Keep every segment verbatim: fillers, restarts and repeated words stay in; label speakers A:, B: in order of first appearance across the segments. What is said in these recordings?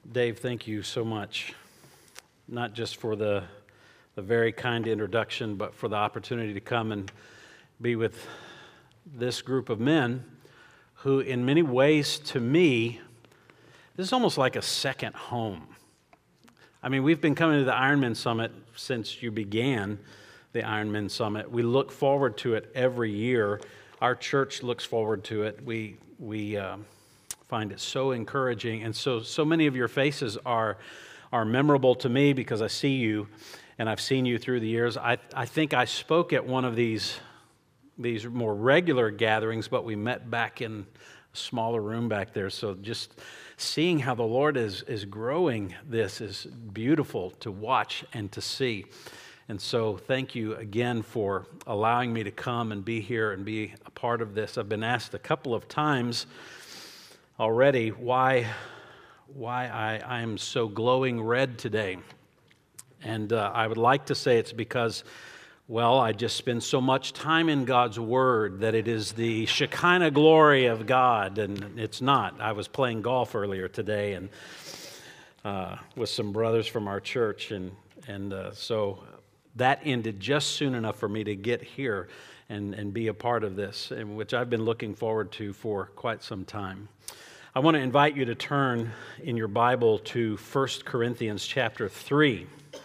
A: Dave, thank you so much, not just for the, the very kind introduction, but for the opportunity to come and be with this group of men who, in many ways, to me, this is almost like a second home. I mean, we've been coming to the Ironman Summit since you began the Ironman Summit. We look forward to it every year. Our church looks forward to it. We we uh, find it so encouraging, and so so many of your faces are are memorable to me because I see you, and I've seen you through the years. I I think I spoke at one of these these more regular gatherings, but we met back in a smaller room back there. So just seeing how the Lord is is growing this is beautiful to watch and to see. And so thank you again for allowing me to come and be here and be a part of this. I've been asked a couple of times already why why I, I am so glowing red today. And uh, I would like to say it's because, well, I just spend so much time in God's Word that it is the Shekinah glory of God, and it's not. I was playing golf earlier today and uh, with some brothers from our church, and, and uh, so that ended just soon enough for me to get here and, and be a part of this, and which I've been looking forward to for quite some time. I want to invite you to turn in your Bible to First Corinthians chapter three.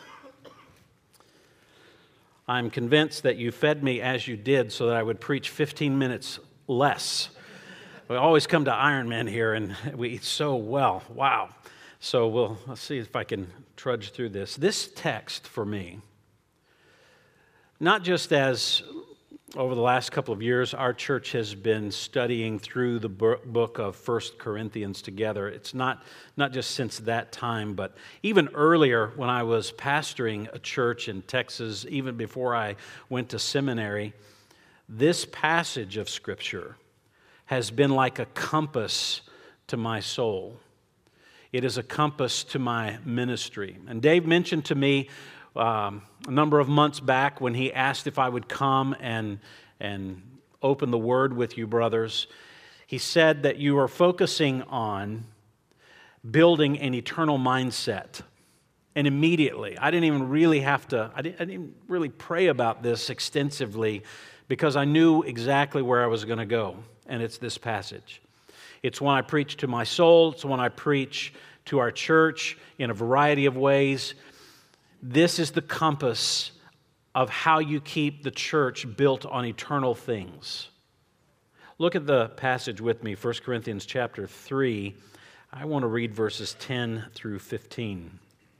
A: I'm convinced that you fed me as you did so that I would preach fifteen minutes less. We always come to Ironman here and we eat so well. Wow. So we'll let's see if I can trudge through this. This text for me, not just as over the last couple of years, our church has been studying through the book of First Corinthians together. It's not, not just since that time, but even earlier when I was pastoring a church in Texas, even before I went to seminary, this passage of Scripture has been like a compass to my soul. It is a compass to my ministry. And Dave mentioned to me Um, a number of months back when he asked if I would come and and open the Word with you, brothers, he said that you are focusing on building an eternal mindset. And immediately, I didn't even really have to, I didn't, I didn't really pray about this extensively because I knew exactly where I was going to go, and it's this passage. It's one I preach to my soul, it's one I preach to our church in a variety of ways. This is the compass of how you keep the church built on eternal things. Look at the passage with me, First Corinthians chapter three. I want to read verses ten through fifteen.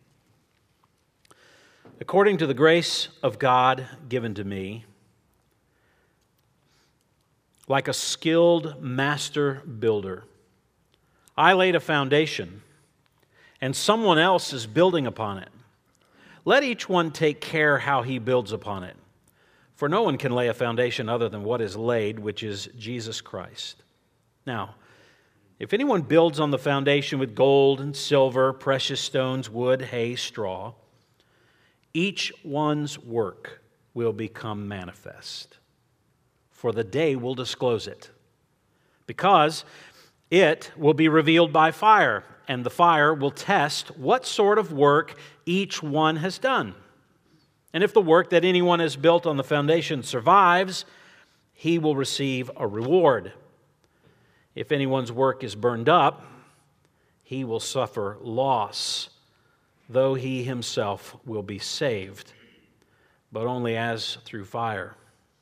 A: According to the grace of God given to me, like a skilled master builder, I laid a foundation, and someone else is building upon it. Let each one take care how he builds upon it. For no one can lay a foundation other than what is laid, which is Jesus Christ. Now, if anyone builds on the foundation with gold and silver, precious stones, wood, hay, straw, each one's work will become manifest, for the day will disclose it, because it will be revealed by fire, and the fire will test what sort of work each one has done. And if the work that anyone has built on the foundation survives, he will receive a reward. If anyone's work is burned up, he will suffer loss, though he himself will be saved, but only as through fire.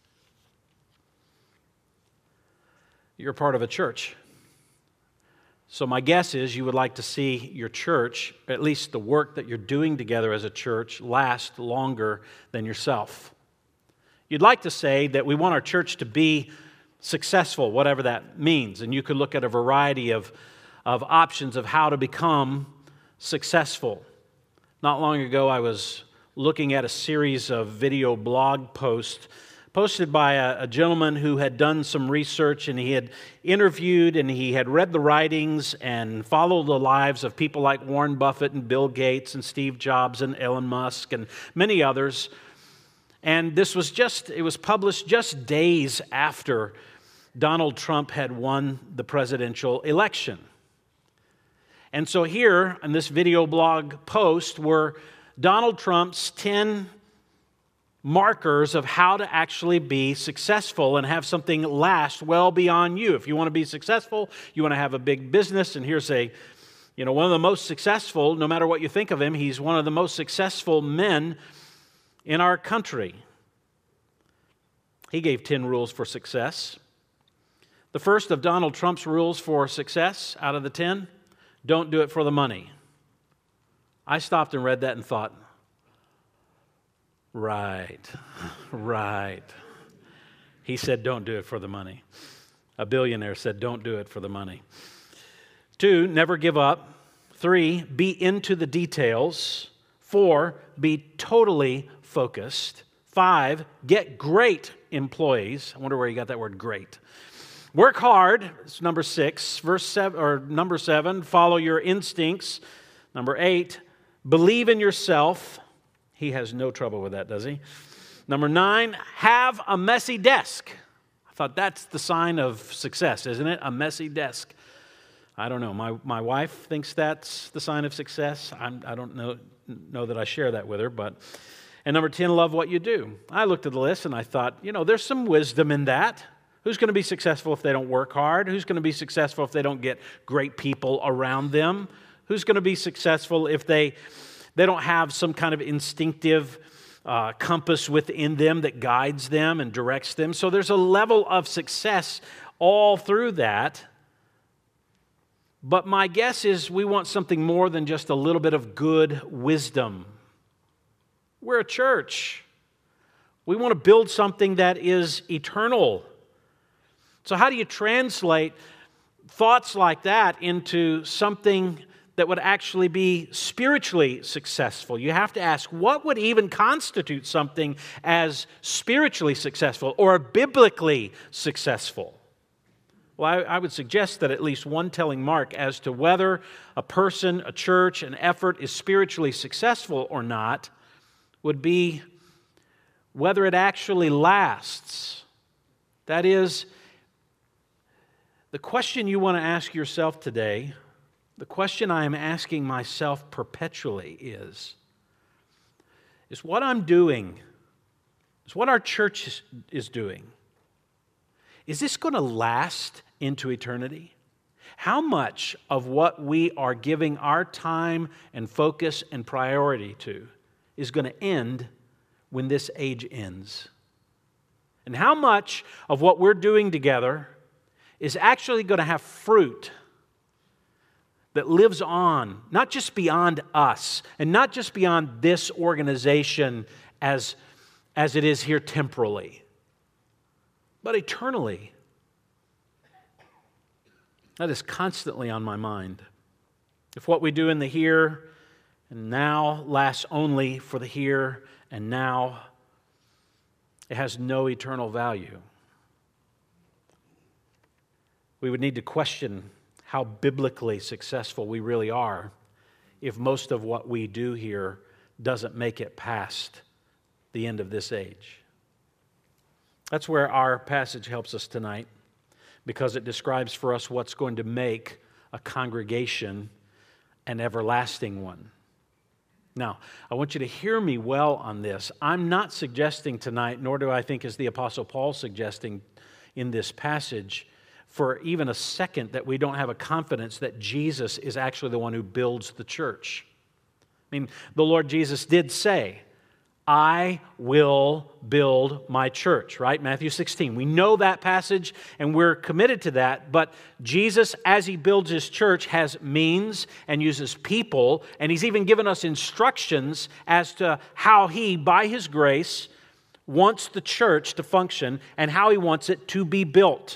A: You're part of a church. So my guess is you would like to see your church, at least the work that you're doing together as a church, last longer than yourself. You'd like to say that we want our church to be successful, whatever that means. And you could look at a variety of, of options of how to become successful. Not long ago, I was looking at a series of video blog posts posted by a, a gentleman who had done some research, and he had interviewed and he had read the writings and followed the lives of people like Warren Buffett and Bill Gates and Steve Jobs and Elon Musk and many others. And this was just, it was published just days after Donald Trump had won the presidential election. And so here in this video blog post were Donald Trump's ten markers of how to actually be successful and have something last well beyond you. If you want to be successful, you want to have a big business, and here's a, you know, one of the most successful, no matter what you think of him, he's one of the most successful men in our country. He gave ten rules for success. The first of Donald Trump's rules for success out of the ten, don't do it for the money. I stopped and read that and thought, right, right. He said, don't do it for the money. A billionaire said, don't do it for the money. Two, never give up. Three, be into the details. Four, be totally focused. Five, get great employees. I wonder where you got that word great. Work hard. It's number six. Verse seven, or number seven, follow your instincts. Number eight, believe in yourself. He has no trouble with that, does he? Number nine, have a messy desk. I thought that's the sign of success, isn't it? A messy desk. I don't know. My my wife thinks that's the sign of success. I'm, I don't know, know that I share that with her. But and number ten, love what you do. I looked at the list and I thought, you know, there's some wisdom in that. Who's going to be successful if they don't work hard? Who's going to be successful if they don't get great people around them? Who's going to be successful if they... They don't have some kind of instinctive uh, compass within them that guides them and directs them. So there's a level of success all through that. But my guess is we want something more than just a little bit of good wisdom. We're a church. We want to build something that is eternal. So how do you translate thoughts like that into something that would actually be spiritually successful? You have to ask, what would even constitute something as spiritually successful or biblically successful? Well, I, I would suggest that at least one telling mark as to whether a person, a church, an effort is spiritually successful or not would be whether it actually lasts. That is, the question you want to ask yourself today, the question I am asking myself perpetually is, is what I'm doing, is what our church is, is doing, is this going to last into eternity? How much of what we are giving our time and focus and priority to is going to end when this age ends? And how much of what we're doing together is actually going to have fruit that lives on, not just beyond us, and not just beyond this organization as, as it is here temporally, but eternally? That is constantly on my mind. If what we do in the here and now lasts only for the here and now, it has no eternal value. We would need to question how biblically successful we really are if most of what we do here doesn't make it past the end of this age. That's where our passage helps us tonight, because it describes for us what's going to make a congregation an everlasting one. Now, I want you to hear me well on this. I'm not suggesting tonight, nor do I think is the Apostle Paul suggesting in this passage, for even a second that we don't have a confidence that Jesus is actually the one who builds the church. I mean, the Lord Jesus did say, I will build my church, right? Matthew sixteen. We know that passage and we're committed to that, but Jesus, as He builds His church, has means and uses people, and He's even given us instructions as to how He, by His grace, wants the church to function and how He wants it to be built.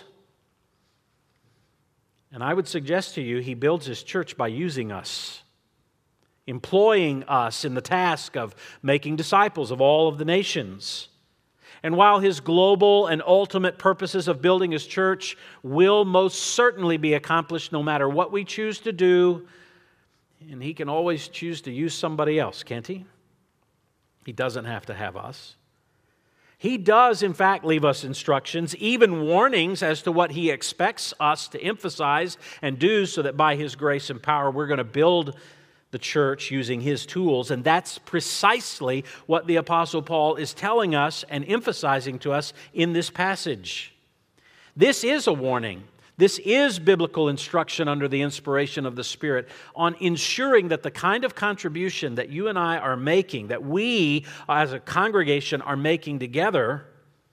A: And I would suggest to you, He builds His church by using us, employing us in the task of making disciples of all of the nations. And while His global and ultimate purposes of building His church will most certainly be accomplished no matter what we choose to do, and He can always choose to use somebody else, can't He? He doesn't have to have us. He does, in fact, leave us instructions, even warnings as to what He expects us to emphasize and do so that by His grace and power we're going to build the church using His tools. And that's precisely what the Apostle Paul is telling us and emphasizing to us in this passage. This is a warning. This is biblical instruction under the inspiration of the Spirit on ensuring that the kind of contribution that you and I are making, that we as a congregation are making together,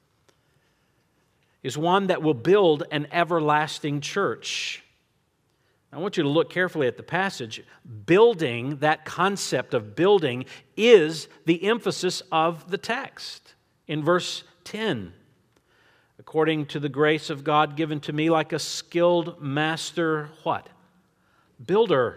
A: is one that will build an everlasting church. I want you to look carefully at the passage. Building, that concept of building, is the emphasis of the text. In verse ten, according to the grace of God given to me like a skilled master, what? Builder.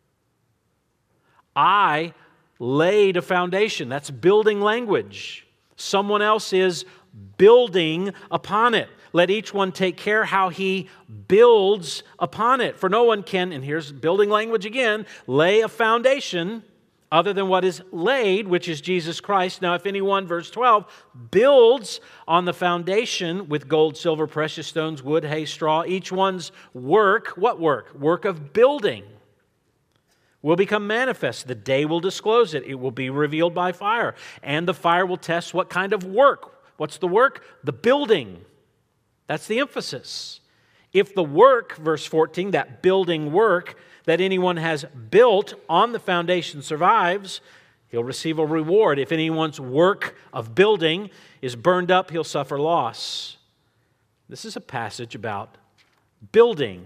A: I laid a foundation. That's building language. Someone else is building upon it. Let each one take care how he builds upon it. For no one can, and here's building language again, lay a foundation other than what is laid, which is Jesus Christ. Now, if anyone, verse twelve, builds on the foundation with gold, silver, precious stones, wood, hay, straw, each one's work, what work? Work of building will become manifest. The day will disclose it. It will be revealed by fire. And the fire will test what kind of work. What's the work? The building. That's the emphasis. If the work, verse fourteen, that building work that anyone has built on the foundation survives, he'll receive a reward. If anyone's work of building is burned up, he'll suffer loss. This is a passage about building.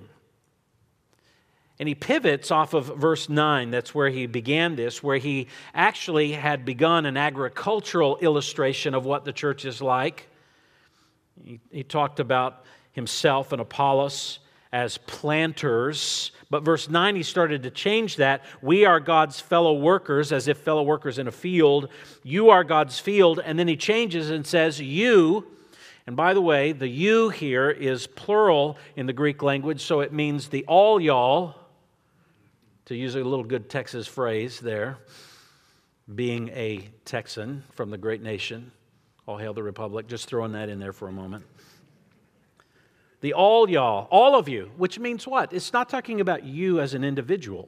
A: And he pivots off of verse nine. That's where he began this, where he actually had begun an agricultural illustration of what the church is like. He, he talked about himself and Apollos as planters. But verse nine, he started to change that. We are God's fellow workers, as if fellow workers in a field. You are God's field. And then he changes and says, you. And by the way, the you here is plural in the Greek language, so it means the all y'all, to use a little good Texas phrase there, being a Texan from the great nation. All hail the Republic. Just throwing that in there for a moment. The all y'all, all of you, which means what? It's not talking about you as an individual.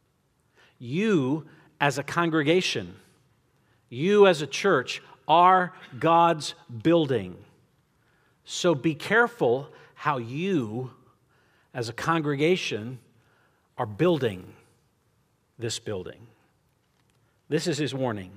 A: You as a congregation, you as a church are God's building. So be careful how you as a congregation are building this building. This is his warning.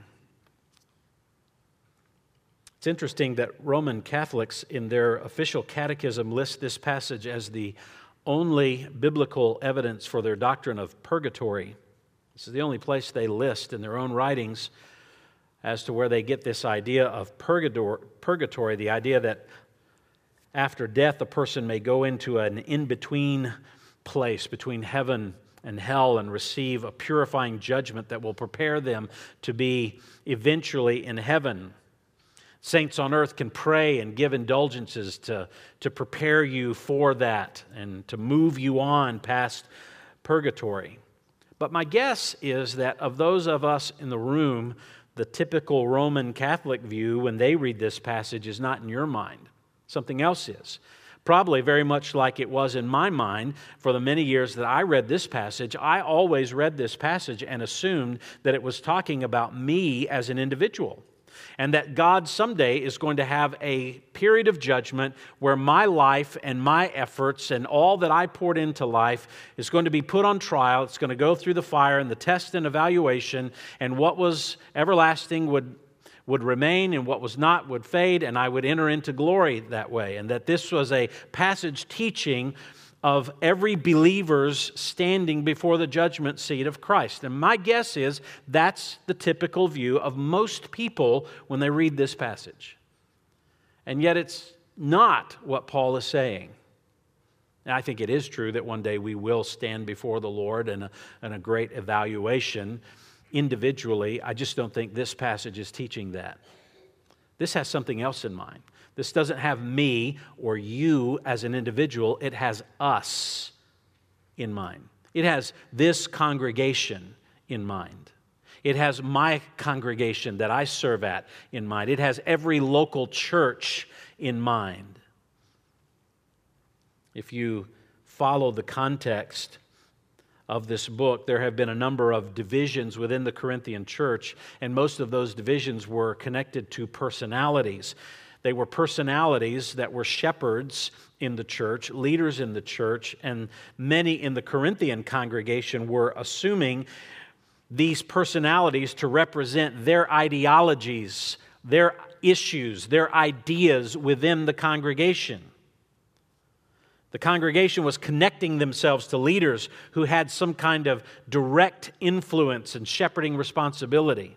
A: It's interesting that Roman Catholics in their official catechism list this passage as the only biblical evidence for their doctrine of purgatory. This is the only place they list in their own writings as to where they get this idea of purgatory, the idea that after death a person may go into an in-between place between heaven and hell and receive a purifying judgment that will prepare them to be eventually in heaven. Saints on earth can pray and give indulgences to, to prepare you for that and to move you on past purgatory. But my guess is that of those of us in the room, the typical Roman Catholic view when they read this passage is not in your mind. Something else is. Probably very much like it was in my mind for the many years that I read this passage. I always read this passage and assumed that it was talking about me as an individual. And that God someday is going to have a period of judgment where my life and my efforts and all that I poured into life is going to be put on trial. It's going to go through the fire and the test and evaluation, and what was everlasting would, would remain and what was not would fade, and I would enter into glory that way. And that this was a passage teaching of every believer's standing before the judgment seat of Christ. And my guess is that's the typical view of most people when they read this passage. And yet it's not what Paul is saying. And I think it is true that one day we will stand before the Lord in a, in a great evaluation individually. I just don't think this passage is teaching that. This has something else in mind. This doesn't have me or you as an individual. It has us in mind. It has this congregation in mind. It has my congregation that I serve at in mind. It has every local church in mind. If you follow the context of this book, there have been a number of divisions within the Corinthian church, and most of those divisions were connected to personalities. They were personalities that were shepherds in the church, leaders in the church, and many in the Corinthian congregation were assuming these personalities to represent their ideologies, their issues, their ideas within the congregation. The congregation was connecting themselves to leaders who had some kind of direct influence and shepherding responsibility.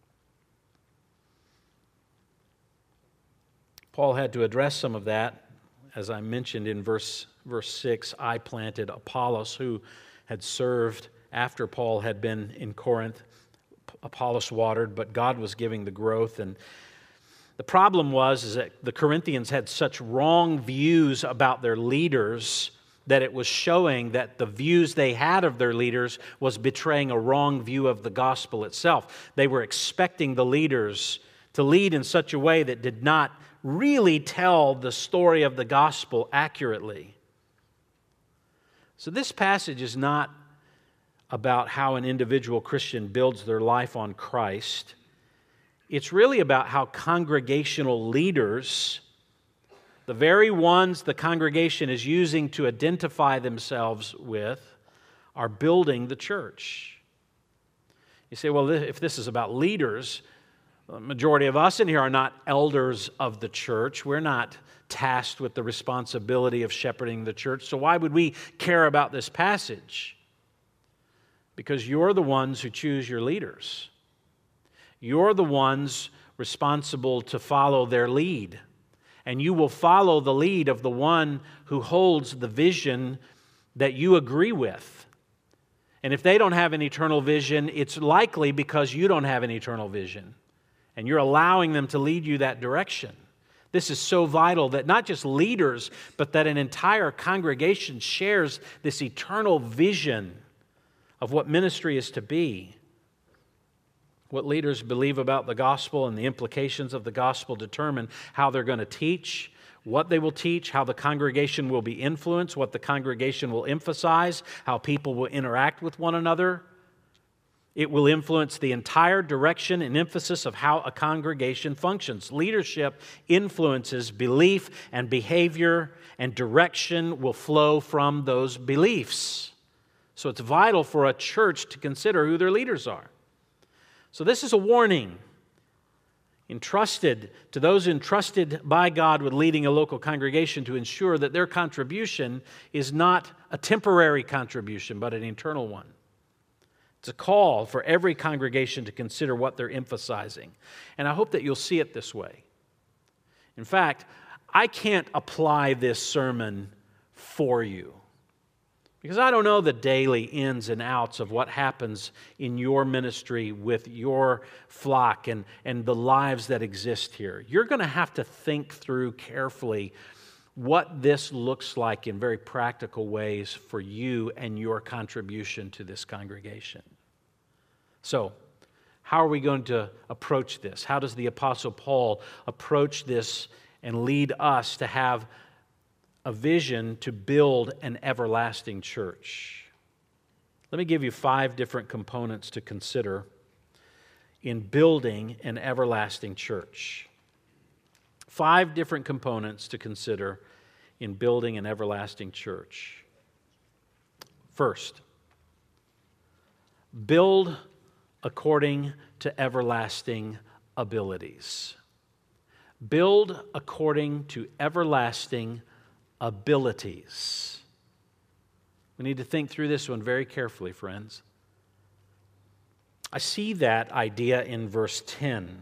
A: Paul had to address some of that. As I mentioned in verse, verse six, I planted, Apollos, who had served after Paul had been in Corinth. Apollos watered, but God was giving the growth. And the problem was is that the Corinthians had such wrong views about their leaders that it was showing that the views they had of their leaders was betraying a wrong view of the gospel itself. They were expecting the leaders to lead in such a way that did not really tell the story of the gospel accurately. So this passage is not about how an individual Christian builds their life on Christ. It's really about how congregational leaders, the very ones the congregation is using to identify themselves with, are building the church. You say, well, if this is about leaders, the majority of us in here are not elders of the church. We're not tasked with the responsibility of shepherding the church. So why would we care about this passage? Because you're the ones who choose your leaders. You're the ones responsible to follow their lead. And you will follow the lead of the one who holds the vision that you agree with. And if they don't have an eternal vision, it's likely because you don't have an eternal vision. And you're allowing them to lead you that direction. This is so vital that not just leaders, but that an entire congregation shares this eternal vision of what ministry is to be. What leaders believe about the gospel and the implications of the gospel determine how they're going to teach, what they will teach, how the congregation will be influenced, what the congregation will emphasize, how people will interact with one another. It will influence the entire direction and emphasis of how a congregation functions. Leadership influences belief and behavior, and direction will flow from those beliefs. So it's vital for a church to consider who their leaders are. So this is a warning entrusted to those entrusted by God with leading a local congregation to ensure that their contribution is not a temporary contribution, but an eternal one. It's a call for every congregation to consider what they're emphasizing. And I hope that you'll see it this way. In fact, I can't apply this sermon for you, because I don't know the daily ins and outs of what happens in your ministry with your flock and, and the lives that exist here. You're going to have to think through carefully what this looks like in very practical ways for you and your contribution to this congregation. So, how are we going to approach this? How does the Apostle Paul approach this and lead us to have a vision to build an everlasting church? Let me give you five different components to consider in building an everlasting church. Five different components to consider in building an everlasting church. First, build according to everlasting abilities. Build according to everlasting abilities. We need to think through this one very carefully, friends. I see that idea in verse ten.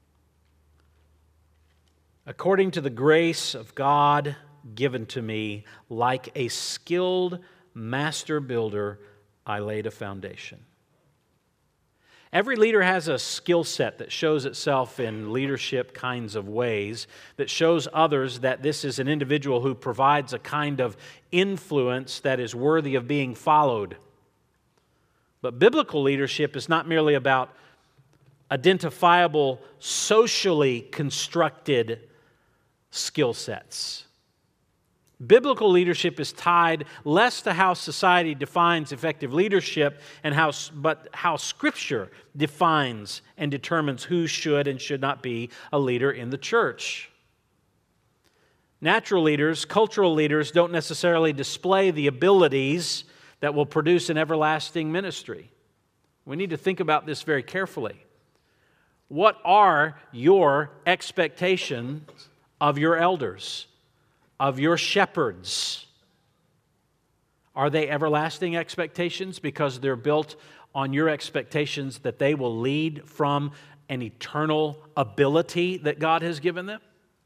A: According to the grace of God given to me, like a skilled master builder, I laid a foundation. Every leader has a skill set that shows itself in leadership kinds of ways, that shows others that this is an individual who provides a kind of influence that is worthy of being followed. But biblical leadership is not merely about identifiable, socially constructed skill sets. Biblical leadership is tied less to how society defines effective leadership and how, but how Scripture defines and determines who should and should not be a leader in the church. Natural leaders, cultural leaders, don't necessarily display the abilities that will produce an everlasting ministry. We need to think about this very carefully. What are your expectations of your elders, of your shepherds? Are they everlasting expectations because they're built on your expectations that they will lead from an eternal ability that God has given them?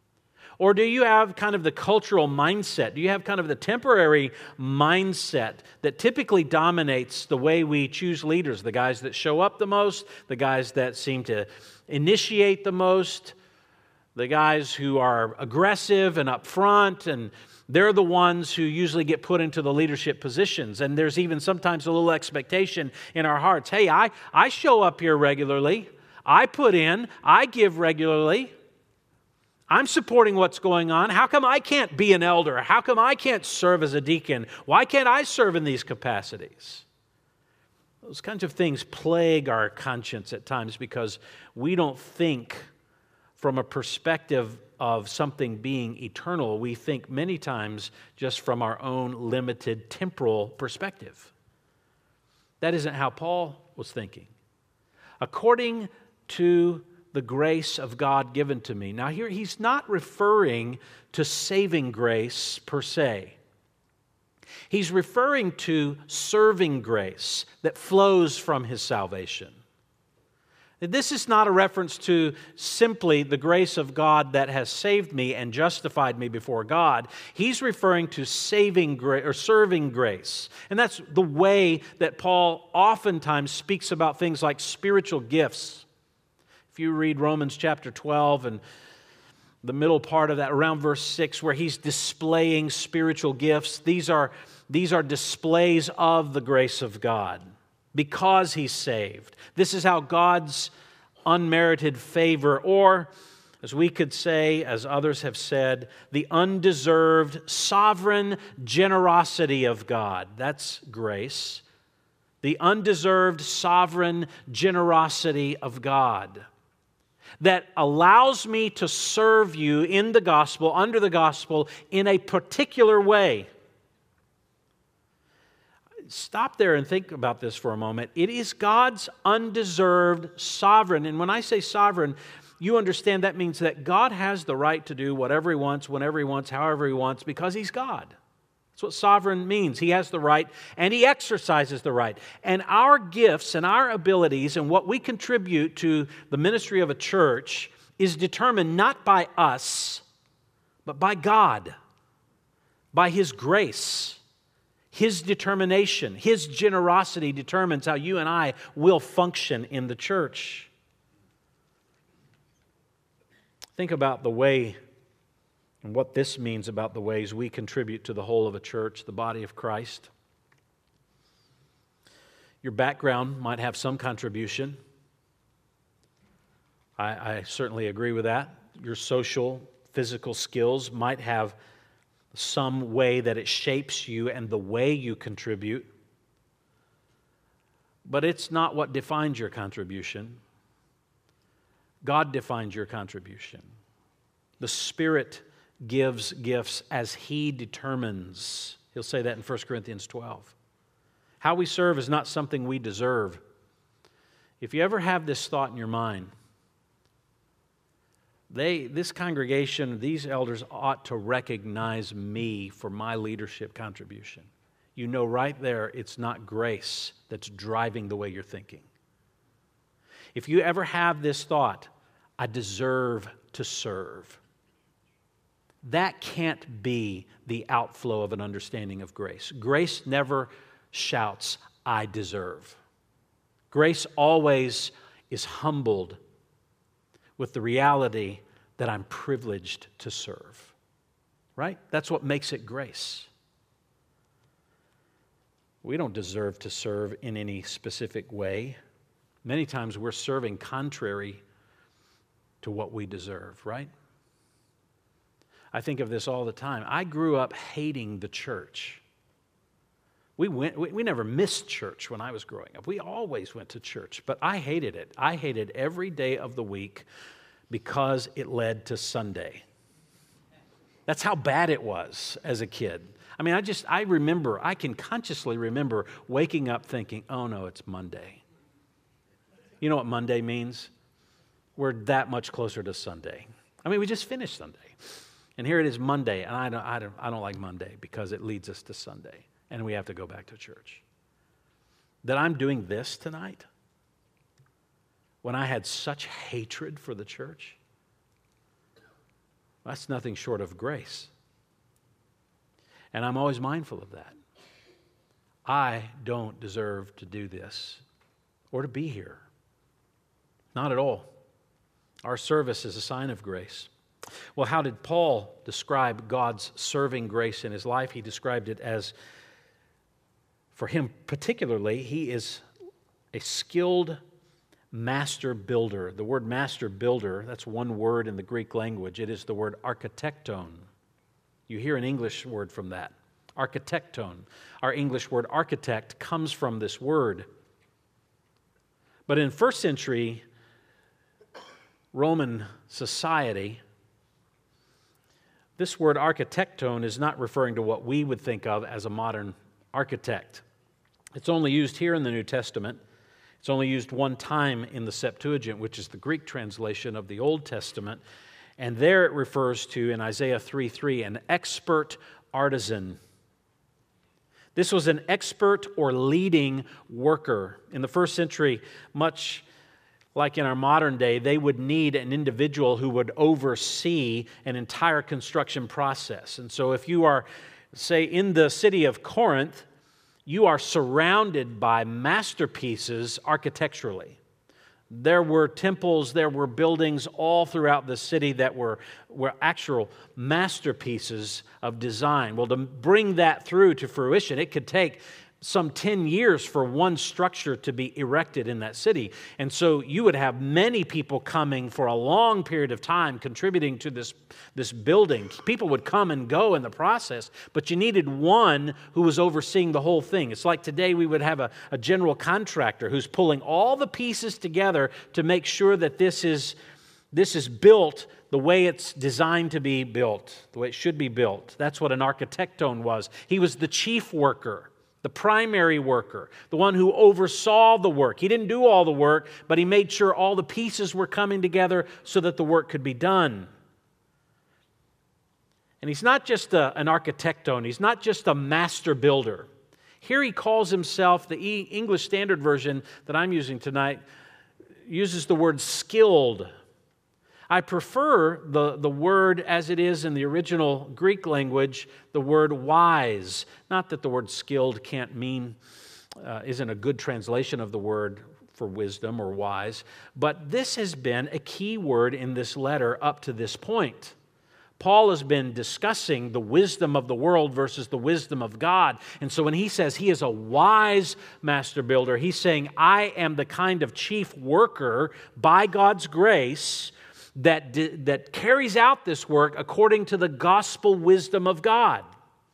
A: Or do you have kind of the cultural mindset? Do you have kind of the temporary mindset that typically dominates the way we choose leaders? The guys that show up the most, the guys that seem to initiate the most, the guys who are aggressive and upfront, and they're the ones who usually get put into the leadership positions. And there's even sometimes a little expectation in our hearts. Hey, I, I show up here regularly. I put in. I give regularly. I'm supporting what's going on. How come I can't be an elder? How come I can't serve as a deacon? Why can't I serve in these capacities? Those kinds of things plague our conscience at times because we don't think from a perspective of something being eternal. We think many times just from our own limited temporal perspective. That isn't how Paul was thinking. According to the grace of God given to me. Now here, he's not referring to saving grace per se. He's referring to serving grace that flows from his salvation. This is not a reference to simply the grace of God that has saved me and justified me before God. He's referring to saving grace or serving grace. And that's the way that Paul oftentimes speaks about things like spiritual gifts. If you read Romans chapter twelve and the middle part of that, around verse six, where he's displaying spiritual gifts, these are, these are displays of the grace of God because he's saved. This is how God's unmerited favor, or as we could say, as others have said, the undeserved sovereign generosity of God. That's grace. The undeserved sovereign generosity of God that allows me to serve you in the gospel, under the gospel, in a particular way. Stop there and think about this for a moment. It is God's undeserved sovereign. And when I say sovereign, you understand that means that God has the right to do whatever He wants, whenever He wants, however He wants, because He's God. That's what sovereign means. He has the right, and He exercises the right. And our gifts and our abilities and what we contribute to the ministry of a church is determined not by us, but by God, by His grace. His determination, His generosity determines how you and I will function in the church. Think about the way and what this means about the ways we contribute to the whole of a church, the body of Christ. Your background might have some contribution. I, I certainly agree with that. Your social, physical skills might have some way that it shapes you and the way you contribute. But it's not what defines your contribution. God defines your contribution. The Spirit gives gifts as He determines. He'll say that in First Corinthians twelve. How we serve is not something we deserve. If you ever have this thought in your mind, they, this congregation, these elders ought to recognize me for my leadership contribution. You know right there it's not grace that's driving the way you're thinking. If you ever have this thought, I deserve to serve, that can't be the outflow of an understanding of grace. Grace never shouts, I deserve. Grace always is humbled with the reality that I'm privileged to serve. Right? That's what makes it grace. We don't deserve to serve in any specific way. Many times we're serving contrary to what we deserve, right? I think of this all the time. I grew up hating the church. We went. We, we never missed church when I was growing up. We always went to church, but I hated it. I hated every day of the week because it led to Sunday. That's how bad it was as a kid. I mean, I just, I remember, I can consciously remember waking up thinking, oh no, it's Monday. You know what Monday means? We're that much closer to Sunday. I mean, we just finished Sunday. And here it is Monday, and I don't, I don't, I don't like Monday because it leads us to Sunday, and we have to go back to church. That I'm doing this tonight when I had such hatred for the church, that's nothing short of grace. And I'm always mindful of that. I don't deserve to do this or to be here. Not at all. Our service is a sign of grace. Well, how did Paul describe God's serving grace in his life? He described it as, for him particularly, he is a skilled master builder. The word master builder, that's one word in the Greek language. It is the word architecton. You hear an English word from that, architecton. Our English word architect comes from this word. But in first century Roman society, this word architecton is not referring to what we would think of as a modern architect. It's only used here in the New Testament. It's only used one time in the Septuagint, which is the Greek translation of the Old Testament. And there it refers to, in Isaiah three three, an expert artisan. This was an expert or leading worker. In the first century, much like in our modern day, they would need an individual who would oversee an entire construction process. And so if you are, say, in the city of Corinth, you are surrounded by masterpieces architecturally. There were temples, there were buildings all throughout the city that were, were actual masterpieces of design. Well, to bring that through to fruition, it could take some ten years for one structure to be erected in that city. And so you would have many people coming for a long period of time contributing to this, this building. People would come and go in the process, but you needed one who was overseeing the whole thing. It's like today we would have a, a general contractor who's pulling all the pieces together to make sure that this is, this is built the way it's designed to be built, the way it should be built. That's what an architecton was. He was the chief worker, the primary worker, the one who oversaw the work. He didn't do all the work, but he made sure all the pieces were coming together so that the work could be done. And he's not just a, an architecton. He's not just a master builder. Here he calls himself, the e- English Standard Version that I'm using tonight, uses the word skilled. I prefer the, the word as it is in the original Greek language, the word wise. Not that the word skilled can't mean, uh, isn't a good translation of the word for wisdom or wise, but this has been a key word in this letter up to this point. Paul has been discussing the wisdom of the world versus the wisdom of God. And so when he says he is a wise master builder, he's saying, I am the kind of chief worker by God's grace that, that carries out this work according to the gospel wisdom of God.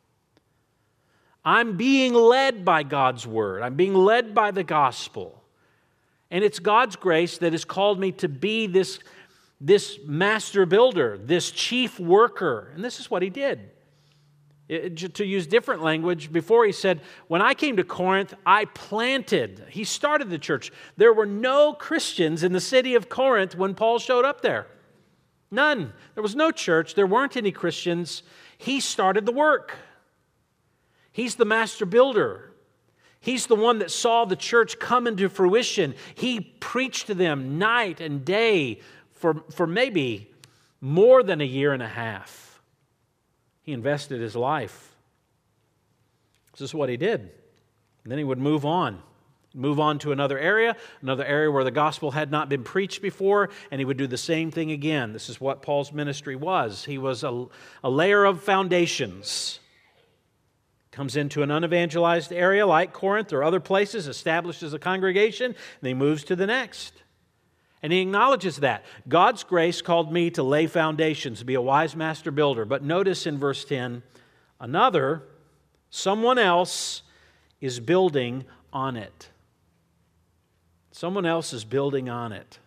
A: I'm being led by God's word. I'm being led by the gospel. And it's God's grace that has called me to be this, this master builder, this chief worker. And this is what he did. It, to use different language, before he said, when I came to Corinth, I planted. He started the church. There were no Christians in the city of Corinth when Paul showed up there. None. There was no church. There weren't any Christians. He started the work. He's the master builder. He's the one that saw the church come into fruition. He preached to them night and day for, for maybe more than a year and a half. He invested his life. This is what he did. And then he would move on. Move on to another area, another area where the gospel had not been preached before, and he would do the same thing again. This is what Paul's ministry was. He was a, a layer of foundations, Comes into an unevangelized area like Corinth or other places, establishes a congregation, and he moves to the next. And he acknowledges that. God's grace called me to lay foundations, to be a wise master builder. But notice in verse ten, another, someone else, is building on it. Someone else is building on it.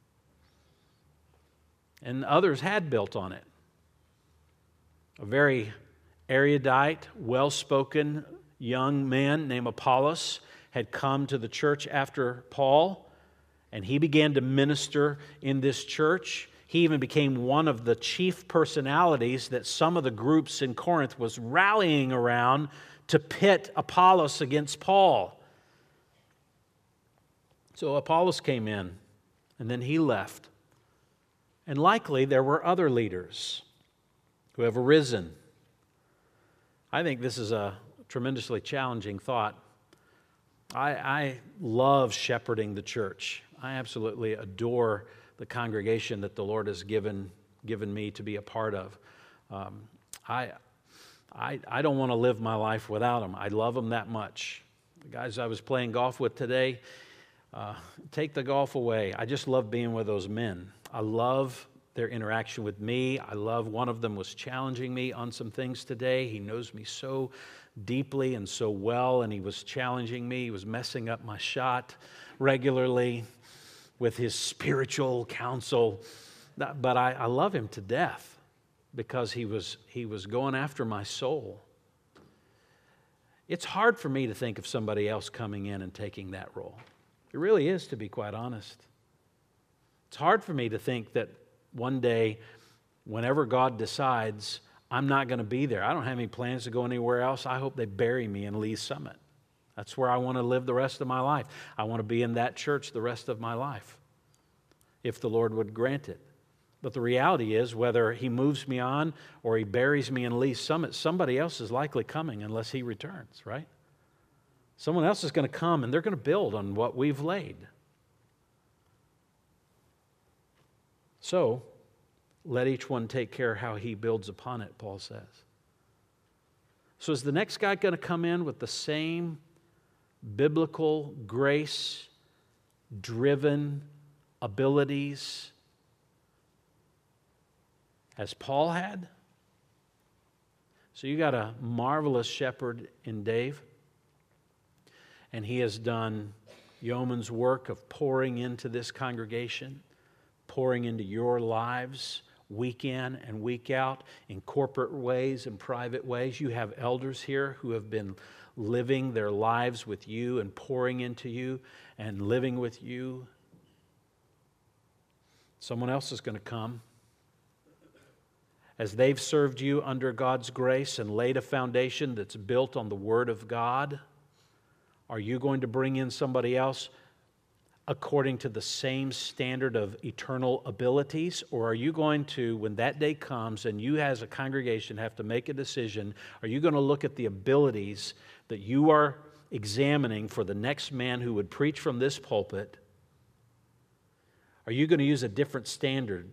A: And others had built on it. A very erudite, well-spoken young man named Apollos had come to the church after Paul, and he began to minister in this church. He even became one of the chief personalities that some of the groups in Corinth was rallying around to pit Apollos against Paul. So Apollos came in, and then he left. And likely there were other leaders who have arisen. I think this is a tremendously challenging thought. I, I love shepherding the church. I absolutely adore the congregation that the Lord has given, given me to be a part of. Um, I, I, I don't want to live my life without them. I love them that much. The guys I was playing golf with today, uh, take the golf away. I just love being with those men. I love their interaction with me. I love one of them was challenging me on some things today. He knows me so deeply and so well, and he was challenging me. He was messing up my shot regularly with his spiritual counsel. But I, I love him to death because he was, he was going after my soul. It's hard for me to think of somebody else coming in and taking that role. It really is, to be quite honest. It's hard for me to think that one day, whenever God decides, I'm not going to be there. I don't have any plans to go anywhere else. I hope they bury me in Lee's Summit. That's where I want to live the rest of my life. I want to be in that church the rest of my life, if the Lord would grant it. But the reality is, whether he moves me on or he buries me in Lee's Summit, somebody else is likely coming unless he returns, right? Someone else is going to come, and they're going to build on what we've laid. So, let each one take care how he builds upon it, Paul says. So is the next guy going to come in with the same biblical, grace-driven abilities as Paul had? So you got a marvelous shepherd in Dave, and he has done yeoman's work of pouring into this congregation, pouring into your lives week in and week out in corporate ways and private ways. You have elders here who have been living their lives with you and pouring into you and living with you. Someone else is going to come. As they've served you under God's grace and laid a foundation that's built on the Word of God, are you going to bring in somebody else according to the same standard of eternal abilities? Or are you going to, when that day comes and you as a congregation have to make a decision, are you going to look at the abilities that you are examining for the next man who would preach from this pulpit? Are you going to use a different standard?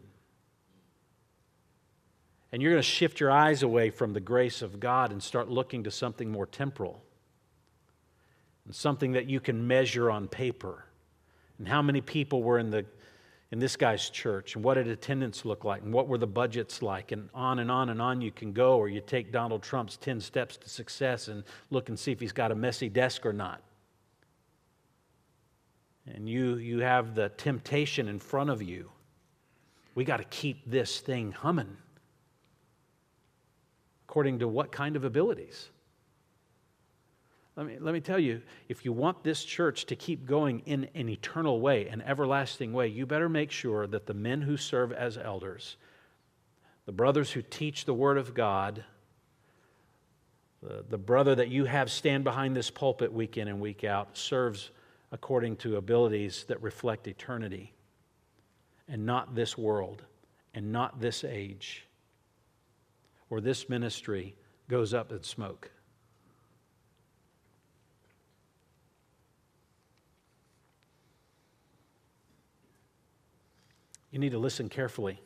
A: And you're going to shift your eyes away from the grace of God and start looking to something more temporal and something that you can measure on paper. And how many people were in the in this guy's church, and what did attendance look like, and what were the budgets like, and on and on and on you can go, or you take Donald Trump's ten steps to success and look and see if he's got a messy desk or not. And you you have the temptation in front of you. We got to keep this thing humming. According to what kind of abilities? Let me, let me tell you, if you want this church to keep going in an eternal way, an everlasting way, you better make sure that the men who serve as elders, the brothers who teach the Word of God, the, the brother that you have stand behind this pulpit week in and week out, serves according to abilities that reflect eternity and not this world and not this age, or this ministry goes up in smoke. You need to listen carefully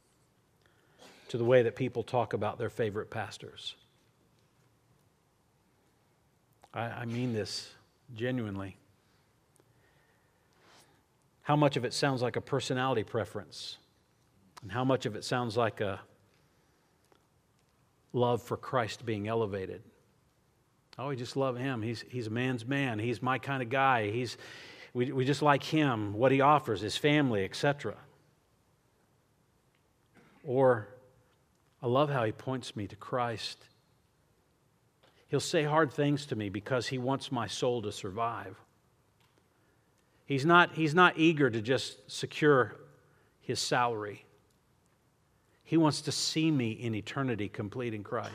A: to the way that people talk about their favorite pastors. I, I mean this genuinely. How much of it sounds like a personality preference? And how much of it sounds like a love for Christ being elevated? Oh, we just love him. He's, he's a man's man. He's my kind of guy. He's, we, we just like him, what he offers, his family, et cetera. Or, I love how he points me to Christ. He'll say hard things to me because he wants my soul to survive. He's not, he's not eager to just secure his salary. He wants to see me in eternity complete in Christ.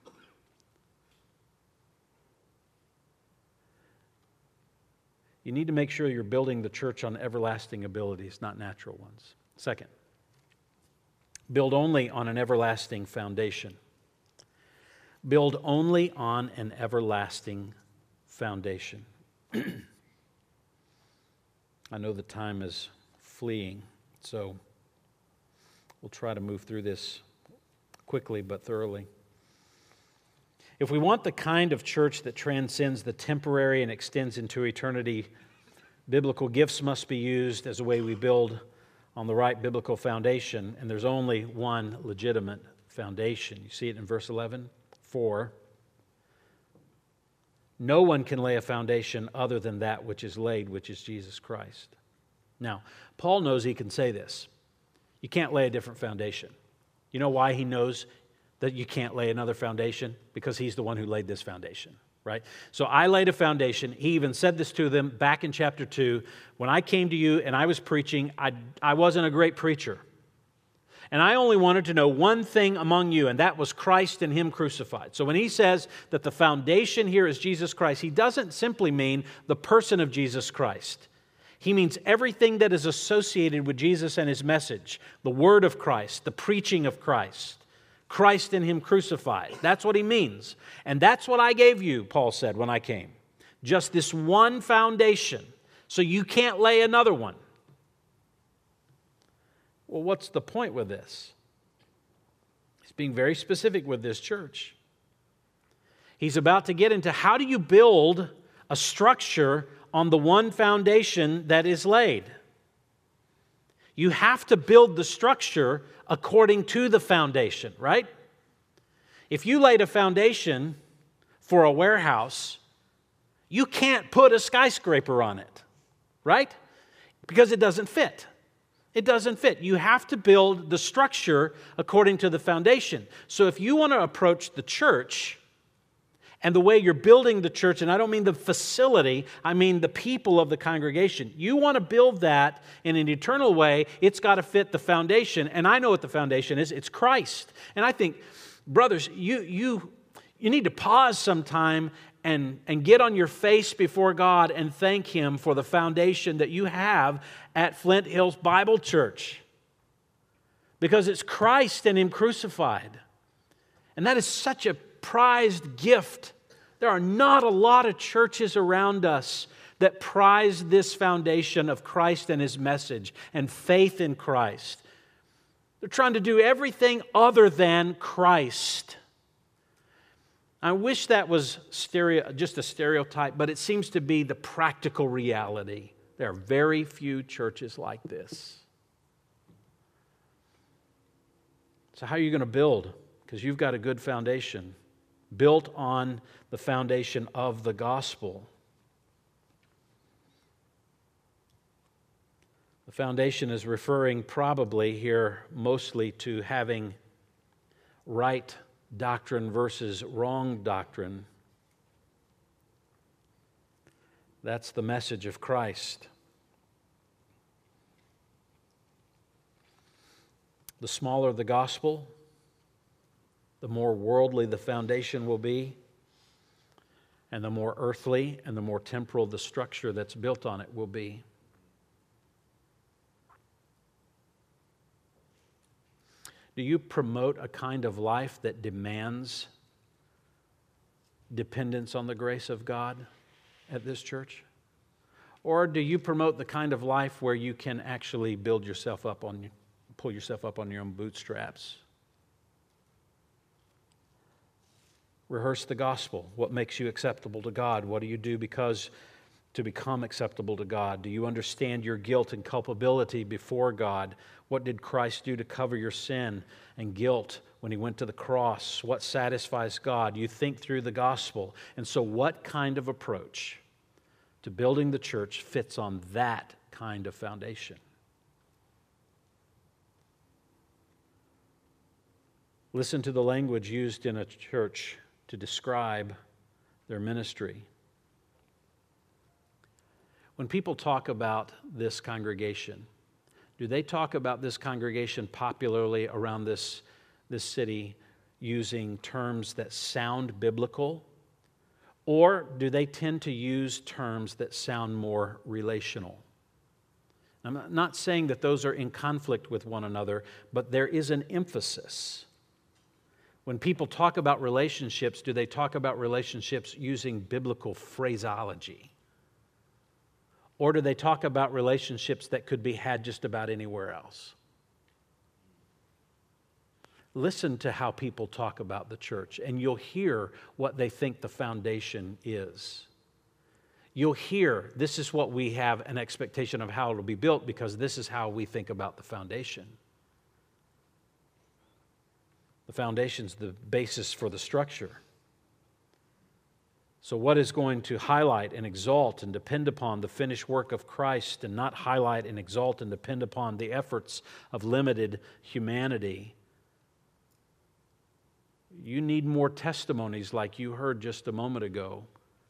A: You need to make sure you're building the church on everlasting abilities, not natural ones. Second, build only on an everlasting foundation. Build only on an everlasting foundation. I know the time is fleeing, so we'll try to move through this quickly but thoroughly. If we want the kind of church that transcends the temporary and extends into eternity, biblical gifts must be used as a way we build on the right biblical foundation, and there's only one legitimate foundation. You see it in verse eleven. For no one can lay a foundation other than that which is laid, which is Jesus Christ. Now, Paul knows he can say this. You can't lay a different foundation. You know why he knows that you can't lay another foundation? Because he's the one who laid this foundation, right? So I laid a foundation. He even said this to them back in chapter two. When I came to you and I was preaching, I, I wasn't a great preacher. And I only wanted to know one thing among you, and that was Christ and Him crucified. So when he says that the foundation here is Jesus Christ, he doesn't simply mean the person of Jesus Christ. He means everything that is associated with Jesus and His message, the word of Christ, the preaching of Christ, Christ and Him crucified. That's what he means. And that's what I gave you, Paul said when I came. Just this one foundation, so you can't lay another one. Well, what's the point with this? He's being very specific with this church. He's about to get into how do you build a structure on the one foundation that is laid. You have to build the structure according to the foundation, right? If you laid a foundation for a warehouse, you can't put a skyscraper on it, right? Because it doesn't fit. It doesn't fit. You have to build the structure according to the foundation. So if you want to approach the church and the way you're building the church, and I don't mean the facility, I mean the people of the congregation. You want to build that in an eternal way, it's got to fit the foundation. And I know what the foundation is. It's Christ. And I think, brothers, you you you need to pause sometime and, and get on your face before God and thank Him for the foundation that you have at Flint Hills Bible Church. Because it's Christ and Him crucified. And that is such a prized gift. There are not a lot of churches around us that prize this foundation of Christ and His message and faith in Christ. They're trying to do everything other than Christ. I wish that was stereo, just a stereotype, but it seems to be the practical reality. There are very few churches like this. So how are you going to build? Because you've got a good foundation, built on the foundation of the gospel. The foundation is referring probably here mostly to having right doctrine versus wrong doctrine. That's the message of Christ. The smaller the gospel, the more worldly the foundation will be, and the more earthly and the more temporal the structure that's built on it will be. Do you promote a kind of life that demands dependence on the grace of God at this church? Or do you promote the kind of life where you can actually build yourself up on, pull yourself up on your own bootstraps? Rehearse the gospel. What makes you acceptable to God? What do you do because to become acceptable to God? Do you understand your guilt and culpability before God? What did Christ do to cover your sin and guilt when He went to the cross? What satisfies God? You think through the gospel. And so what kind of approach to building the church fits on that kind of foundation? Listen to the language used in a church to describe their ministry. When people talk about this congregation, do they talk about this congregation popularly around this, this city using terms that sound biblical? Or do they tend to use terms that sound more relational? I'm not saying that those are in conflict with one another, but there is an emphasis. When people talk about relationships, do they talk about relationships using biblical phraseology? Or do they talk about relationships that could be had just about anywhere else? Listen to how people talk about the church, and you'll hear what they think the foundation is. You'll hear, this is what we have an expectation of how it'll be built because this is how we think about the foundation. The foundation's the basis for the structure. So what is going to highlight and exalt and depend upon the finished work of Christ and not highlight and exalt and depend upon the efforts of limited humanity? You need more testimonies like you heard just a moment ago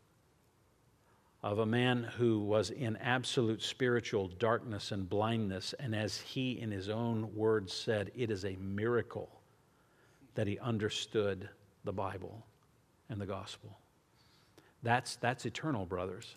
A: of a man who was in absolute spiritual darkness and blindness, and as he in his own words said, it is a miracle that he understood the Bible and the gospel. That's, that's eternal, brothers.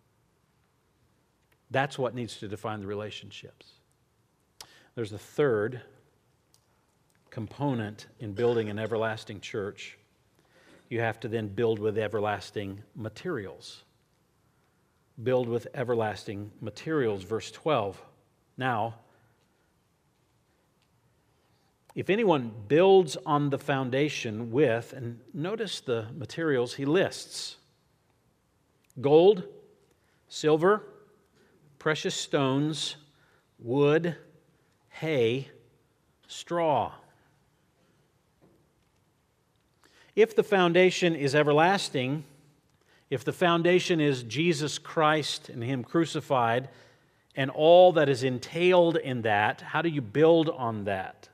A: That's what needs to define the relationships. There's a third component in building an everlasting church. You have to then build with everlasting materials. Build with everlasting materials. Verse twelve. Now, if anyone builds on the foundation with, and notice the materials he lists: gold, silver, precious stones, wood, hay, straw. If the foundation is everlasting, if the foundation is Jesus Christ and Him crucified and all that is entailed in that, how do you build on that?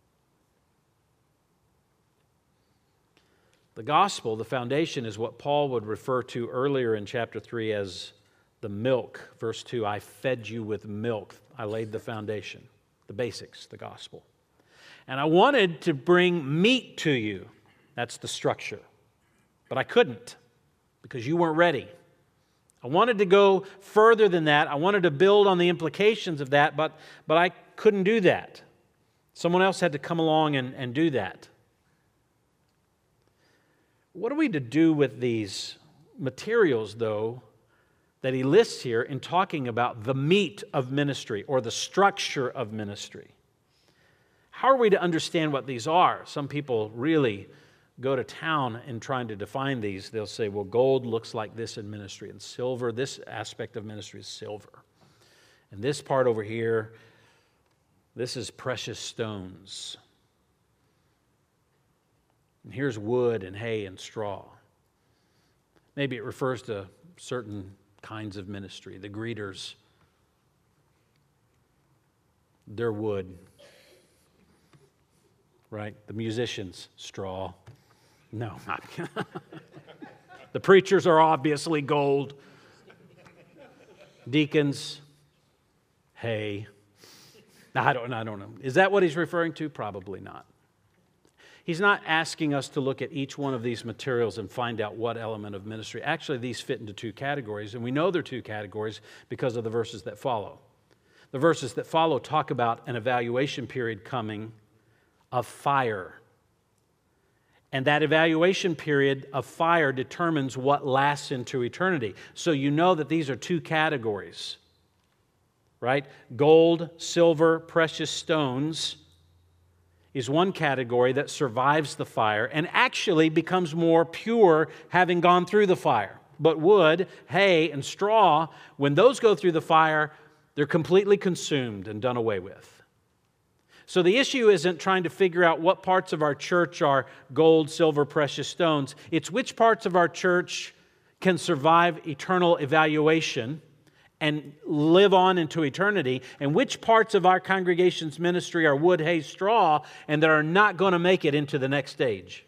A: The gospel, the foundation, is what Paul would refer to earlier in chapter three as the milk. Verse two, I fed you with milk. I laid the foundation, the basics, the gospel. And I wanted to bring meat to you. That's the structure. But I couldn't because you weren't ready. I wanted to go further than that. I wanted to build on the implications of that, but, but I couldn't do that. Someone else had to come along and, and do that. What are we to do with these materials, though, that he lists here in talking about the meat of ministry or the structure of ministry? How are we to understand what these are? Some people really go to town in trying to define these. They'll say, well, gold looks like this in ministry, and silver, this aspect of ministry is silver. And this part over here, this is precious stones. And here's wood and hay and straw. Maybe it refers to certain kinds of ministry. The greeters, they're wood, right? The musicians, straw. No, not. The preachers are obviously gold. Deacons, hay. I don't, I don't know. Is that what he's referring to? Probably not. He's not asking us to look at each one of these materials and find out what element of ministry. Actually, these fit into two categories, and we know they're two categories because of the verses that follow. The verses that follow talk about an evaluation period coming of fire. And that evaluation period of fire determines what lasts into eternity. So you know that these are two categories, right? Gold, silver, precious stones. is one category that survives the fire and actually becomes more pure having gone through the fire. But wood, hay, and straw, when those go through the fire, they're completely consumed and done away with. So the issue isn't trying to figure out what parts of our church are gold, silver, precious stones. It's which parts of our church can survive eternal evaluation and live on into eternity, and which parts of our congregation's ministry are wood, hay, straw, and that are not going to make it into the next stage.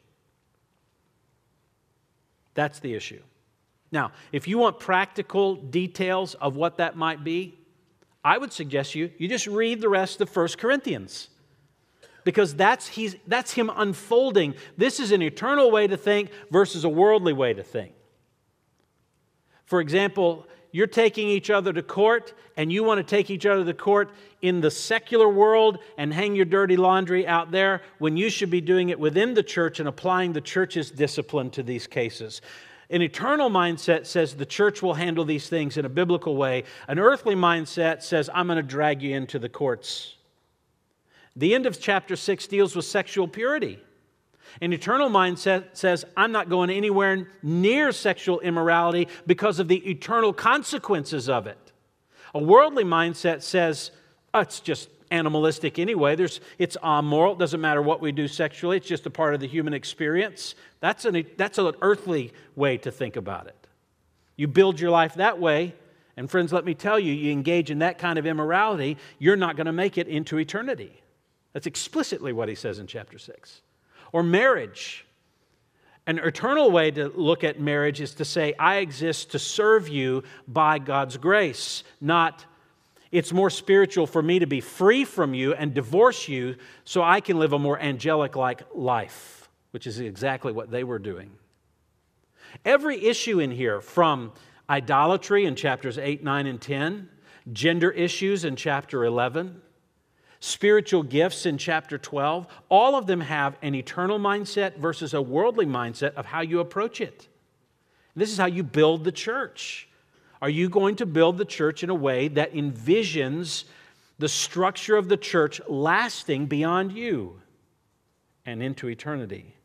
A: That's the issue. Now, if you want practical details of what that might be, I would suggest you, you just read the rest of First Corinthians. Because that's, he's, that's him unfolding. This is an eternal way to think versus a worldly way to think. For example, you're taking each other to court, and you want to take each other to court in the secular world and hang your dirty laundry out there, when you should be doing it within the church and applying the church's discipline to these cases. An eternal mindset says the church will handle these things in a biblical way. An earthly mindset says, I'm going to drag you into the courts. The end of chapter six deals with sexual purity. An eternal mindset says, I'm not going anywhere near sexual immorality because of the eternal consequences of it. A worldly mindset says, oh, it's just animalistic anyway. There's, it's amoral. It doesn't matter what we do sexually. It's just a part of the human experience. That's an, that's an earthly way to think about it. You build your life that way, and friends, let me tell you, you engage in that kind of immorality, you're not going to make it into eternity. That's explicitly what he says in chapter six. Or marriage. An eternal way to look at marriage is to say, I exist to serve you by God's grace, not it's more spiritual for me to be free from you and divorce you so I can live a more angelic-like life, which is exactly what they were doing. Every issue in here, from idolatry in chapters eight, nine, and ten, gender issues in chapter eleven, spiritual gifts in chapter twelve, all of them have an eternal mindset versus a worldly mindset of how you approach it. This is how you build the church. Are you going to build the church in a way that envisions the structure of the church lasting beyond you and into eternity?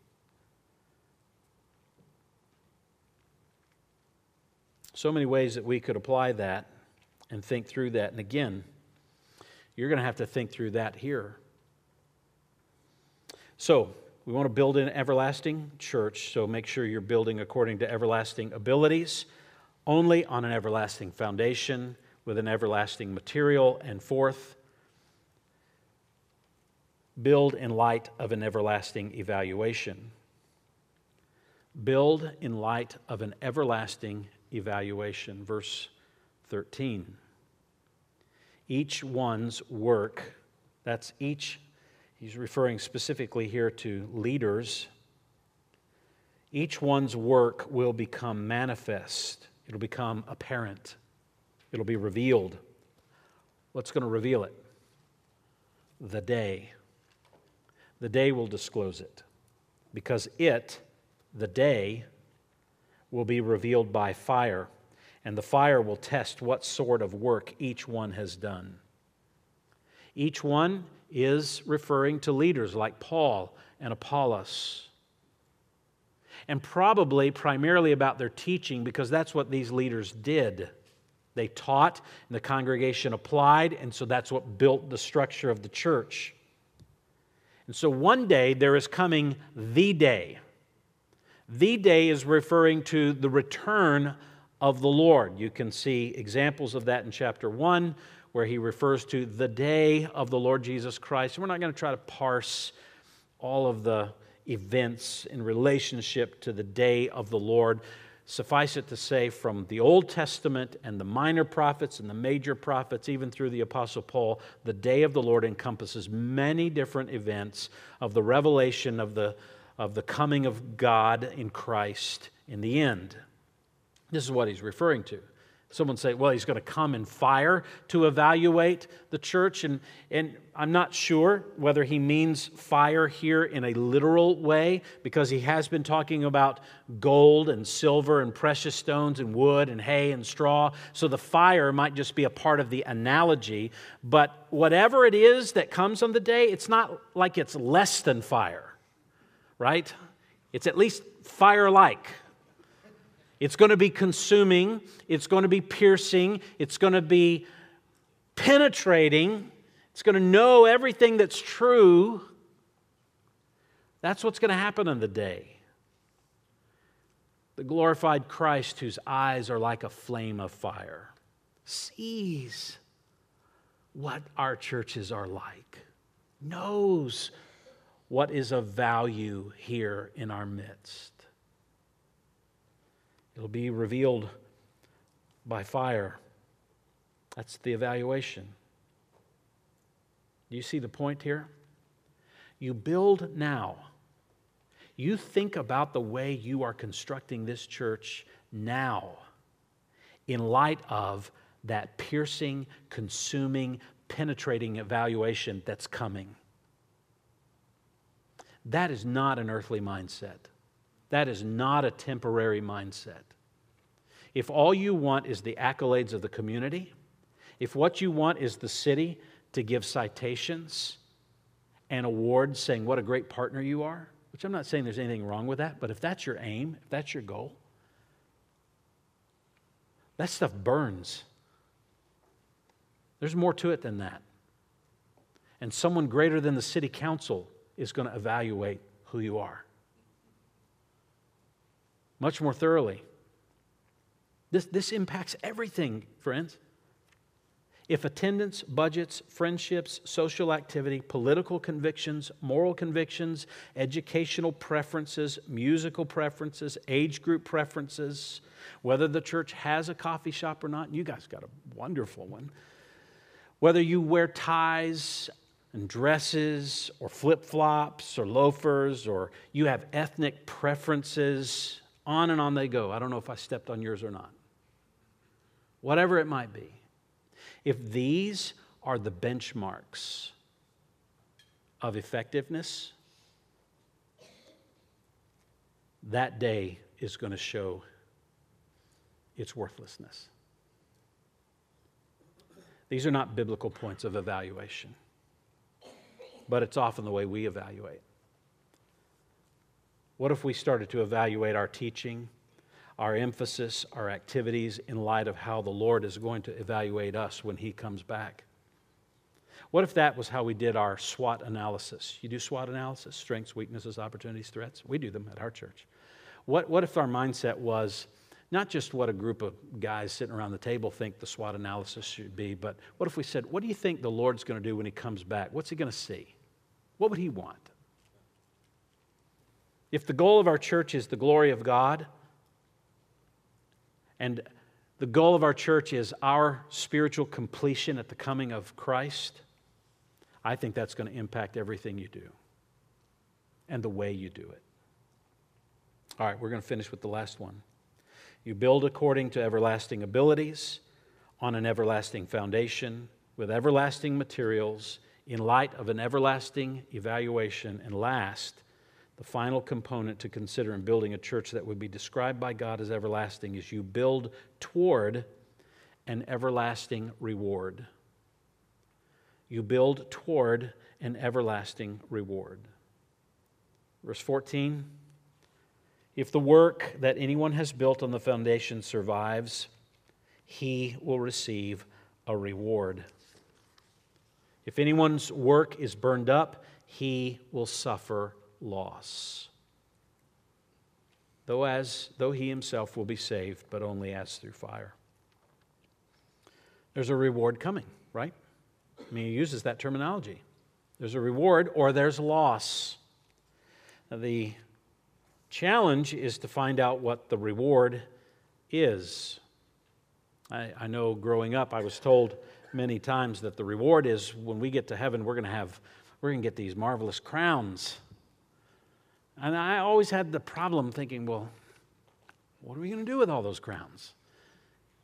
A: So many ways that we could apply that and think through that. And again, you're going to have to think through that here. So, we want to build an everlasting church, so make sure you're building according to everlasting abilities, only on an everlasting foundation, with an everlasting material. And fourth, build in light of an everlasting evaluation. Build in light of an everlasting evaluation. Verse thirteen. Each one's work, that's each, he's referring specifically here to leaders. Each one's work will become manifest. It'll become apparent. It'll be revealed. What's going to reveal it? The day. The day will disclose it. Because it, the day, will be revealed by fire. And the fire will test what sort of work each one has done. Each one is referring to leaders like Paul and Apollos. And probably primarily about their teaching, because that's what these leaders did. They taught, and the congregation applied, and so that's what built the structure of the church. And so one day there is coming the day. The day is referring to the return of the Lord. You can see examples of that in chapter one, where he refers to the day of the Lord Jesus Christ. We're not going to try to parse all of the events in relationship to the day of the Lord. Suffice it to say, from the Old Testament and the minor prophets and the major prophets, even through the Apostle Paul, the day of the Lord encompasses many different events of the revelation of the, of the coming of God in Christ in the end. This is what he's referring to. Someone say, well, he's going to come in fire to evaluate the church. And, and I'm not sure whether he means fire here in a literal way, because he has been talking about gold and silver and precious stones and wood and hay and straw. So the fire might just be a part of the analogy. But whatever it is that comes on the day, it's not like it's less than fire, right? It's at least fire-like. It's going to be consuming, it's going to be piercing, it's going to be penetrating, it's going to know everything that's true. That's what's going to happen on the day. The glorified Christ, whose eyes are like a flame of fire, sees what our churches are like, knows what is of value here in our midst. It'll be revealed by fire. That's the evaluation. Do you see the point here? You build now. You think about the way you are constructing this church now in light of that piercing, consuming, penetrating evaluation that's coming. That is not an earthly mindset. That is not a temporary mindset. If all you want is the accolades of the community, if what you want is the city to give citations and awards saying what a great partner you are, which I'm not saying there's anything wrong with that, but if that's your aim, if that's your goal, that stuff burns. There's more to it than that. And someone greater than the city council is going to evaluate who you are much more thoroughly. This, this impacts everything, friends. If attendance, budgets, friendships, social activity, political convictions, moral convictions, educational preferences, musical preferences, age group preferences, whether the church has a coffee shop or not, you guys got a wonderful one. Whether you wear ties and dresses or flip-flops or loafers, or you have ethnic preferences, on and on they go. I don't know if I stepped on yours or not. Whatever it might be. If these are the benchmarks of effectiveness, that day is going to show its worthlessness. These are not biblical points of evaluation, but it's often the way we evaluate. What if we started to evaluate our teaching, our emphasis, our activities in light of how the Lord is going to evaluate us when He comes back? What if that was how we did our SWOT analysis? You do SWOT analysis, strengths, weaknesses, opportunities, threats? We do them at our church. What, what if our mindset was not just what a group of guys sitting around the table think the SWOT analysis should be, but what if we said, what do you think the Lord's going to do when He comes back? What's He going to see? What would He want? If the goal of our church is the glory of God, and the goal of our church is our spiritual completion at the coming of Christ, I think that's going to impact everything you do and the way you do it. All right, we're going to finish with the last one. You build according to everlasting abilities, on an everlasting foundation, with everlasting materials, in light of an everlasting evaluation, and last, the final component to consider in building a church that would be described by God as everlasting is you build toward an everlasting reward. You build toward an everlasting reward. Verse fourteen, if the work that anyone has built on the foundation survives, he will receive a reward. If anyone's work is burned up, he will suffer loss. Though as though he himself will be saved, but only as through fire. There's a reward coming, right? I mean, he uses that terminology. There's a reward or there's loss. Now, the challenge is to find out what the reward is. I, I know growing up I was told many times that the reward is when we get to heaven we're going to have we're going to get these marvelous crowns. And I always had the problem thinking, well, what are we going to do with all those crowns?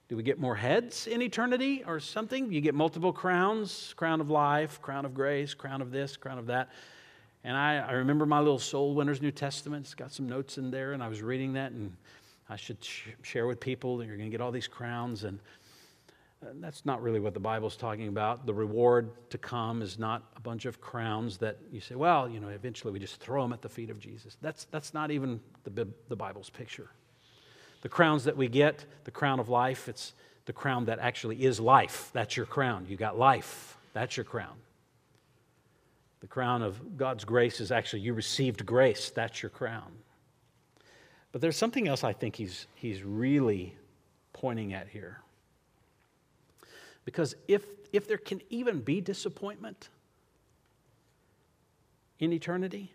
A: Do we get more heads in eternity or something? You get multiple crowns, crown of life, crown of grace, crown of this, crown of that. And I, I remember my little Soul Winners New Testament. It's got some notes in there, and I was reading that, and I should sh- share with people that you're going to get all these crowns. And uh, that's not really what the Bible's talking about. The reward to come is not a bunch of crowns that you say, well, you know, eventually we just throw them at the feet of Jesus. That's, that's not even the, the Bible's picture. The crowns that we get, the crown of life, it's the crown that actually is life. That's your crown. You got life. That's your crown. The crown of God's grace is actually you received grace. That's your crown. But there's something else I think he's, he's really pointing at here. Because if, if there can even be disappointment in eternity,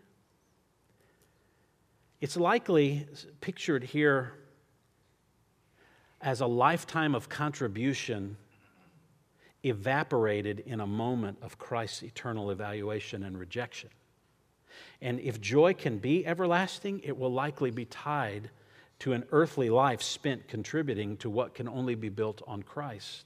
A: it's likely pictured here as a lifetime of contribution evaporated in a moment of Christ's eternal evaluation and rejection. And if joy can be everlasting, it will likely be tied to an earthly life spent contributing to what can only be built on Christ.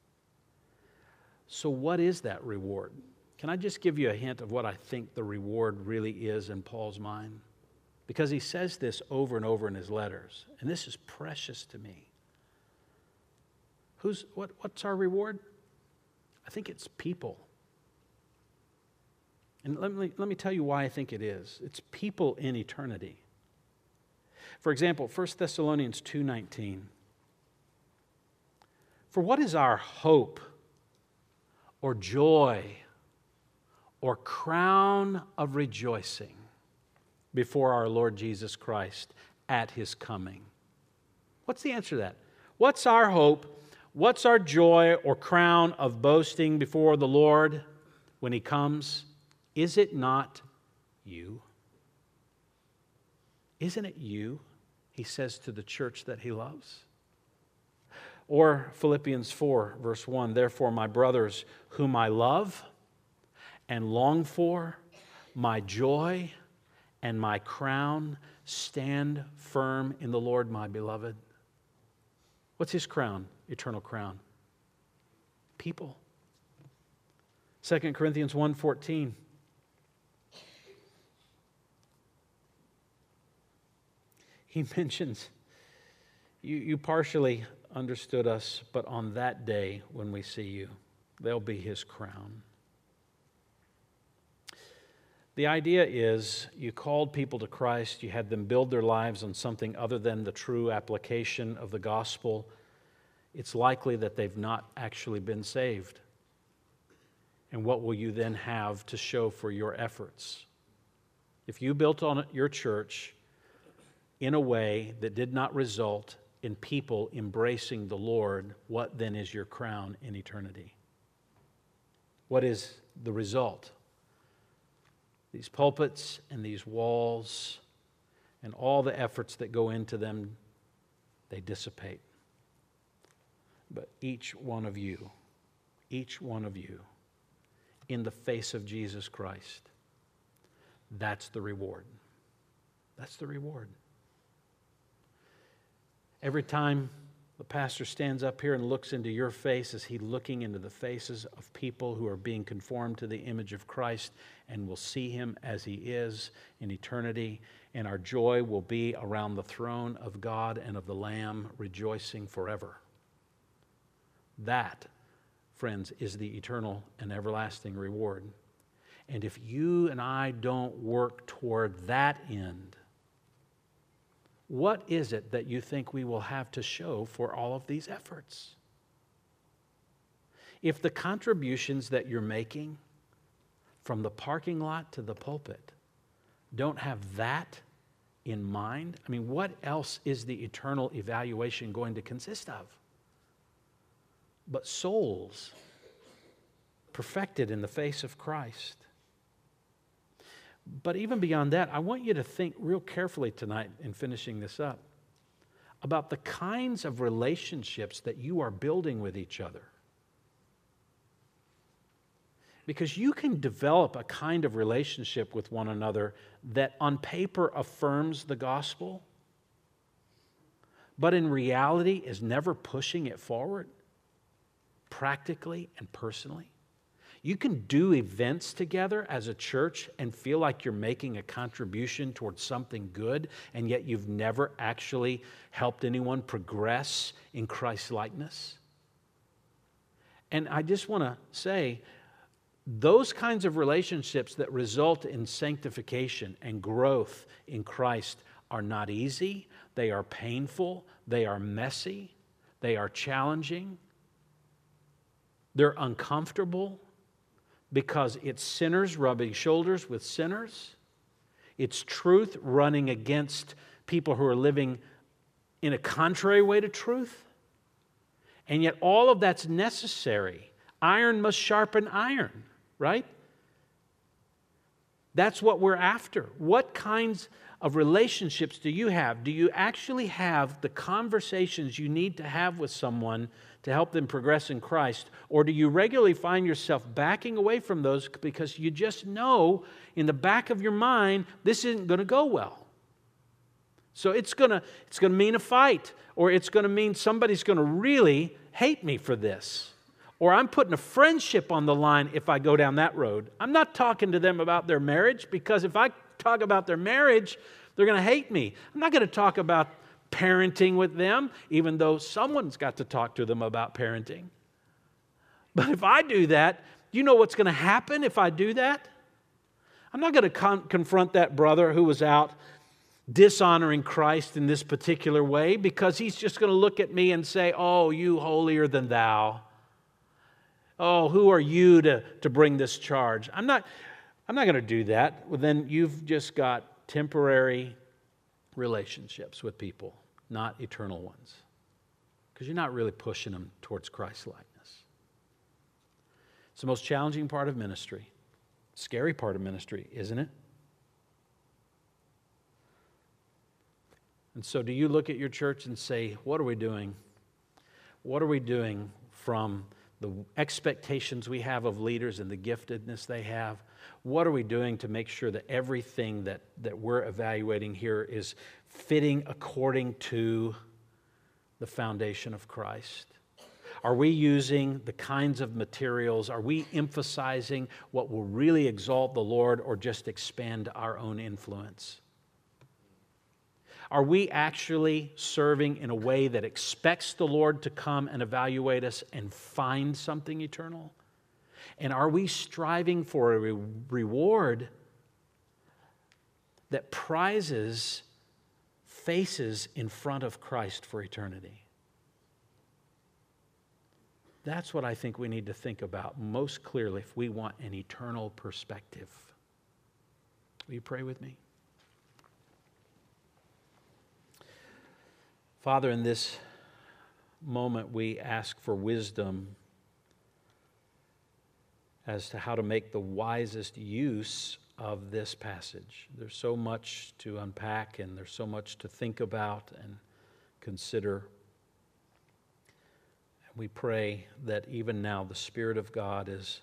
A: So what is that reward? Can I just give you a hint of what I think the reward really is in Paul's mind? Because he says this over and over in his letters, and this is precious to me. Who's, what, what's our reward? I think it's people. And let me, let me tell you why I think it is. It's people in eternity. For example, First Thessalonians two nineteen. For what is our hope or joy or crown of rejoicing before our Lord Jesus Christ at His coming? What's the answer to that? What's our hope? What's our joy or crown of boasting before the Lord when He comes? Is it not you? Isn't it you? He says to the church that He loves. Or Philippians four, verse one, therefore, my brothers, whom I love and long for, my joy and my crown, stand firm in the Lord, my beloved. What's His crown? Eternal crown. People. Second Corinthians one fourteen. He mentions, you, you partially understood us, but on that day when we see you, there'll be His crown. The idea is you called people to Christ, you had them build their lives on something other than the true application of the gospel. It's likely that they've not actually been saved. And what will you then have to show for your efforts? If you built on your church in a way that did not result in people embracing the Lord, what then is your crown in eternity? What is the result? These pulpits and these walls and all the efforts that go into them, they dissipate. But each one of you, each one of you, in the face of Jesus Christ, that's the reward. That's the reward. Every time the pastor stands up here and looks into your face, is he looking into the faces of people who are being conformed to the image of Christ and will see Him as He is in eternity, and our joy will be around the throne of God and of the Lamb, rejoicing forever. That, friends, is the eternal and everlasting reward. And if you and I don't work toward that end, what is it that you think we will have to show for all of these efforts? If the contributions that you're making from the parking lot to the pulpit don't have that in mind, I mean, what else is the eternal evaluation going to consist of? But souls perfected in the face of Christ. But even beyond that, I want you to think real carefully tonight in finishing this up about the kinds of relationships that you are building with each other. Because you can develop a kind of relationship with one another that on paper affirms the gospel, but in reality is never pushing it forward, practically and personally. You can do events together as a church and feel like you're making a contribution towards something good, and yet you've never actually helped anyone progress in Christ's likeness. And I just want to say, those kinds of relationships that result in sanctification and growth in Christ are not easy. They are painful. They are messy. They are challenging. They're uncomfortable because it's sinners rubbing shoulders with sinners. It's truth running against people who are living in a contrary way to truth. And yet all of that's necessary. Iron must sharpen iron, right? That's what we're after. What kinds of relationships do you have? Do you actually have the conversations you need to have with someone to help them progress in Christ? Or do you regularly find yourself backing away from those because you just know in the back of your mind, this isn't going to go well? So it's going to it's going to mean a fight, or it's going to mean somebody's going to really hate me for this. Or I'm putting a friendship on the line if I go down that road. I'm not talking to them about their marriage, because if I talk about their marriage, they're going to hate me. I'm not going to talk about parenting with them, even though someone's got to talk to them about parenting. But if I do that, you know what's going to happen if I do that? I'm not going to con- confront that brother who was out dishonoring Christ in this particular way, because he's just going to look at me and say, oh, you holier than thou. Oh, who are you to, to bring this charge? I'm not, I'm not going to do that. Well, then you've just got temporary relationships with people, not eternal ones, because you're not really pushing them towards Christ's likeness. It's the most challenging part of ministry, scary part of ministry, isn't it? And so do you look at your church and say, what are we doing? What are we doing from the expectations we have of leaders and the giftedness they have? What are we doing to make sure that everything that, that we're evaluating here is fitting according to the foundation of Christ? Are we using the kinds of materials? Are we emphasizing what will really exalt the Lord, or just expand our own influence? Are we actually serving in a way that expects the Lord to come and evaluate us and find something eternal? And are we striving for a re- reward that prizes faces in front of Christ for eternity? That's what I think we need to think about most clearly if we want an eternal perspective. Will you pray with me? Father, in this moment we ask for wisdom as to how to make the wisest use of this passage. There's so much to unpack, and there's so much to think about and consider. We pray that even now the Spirit of God is